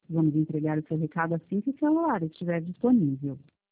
Vamos entregar o seu recado assim que o celular estiver disponível.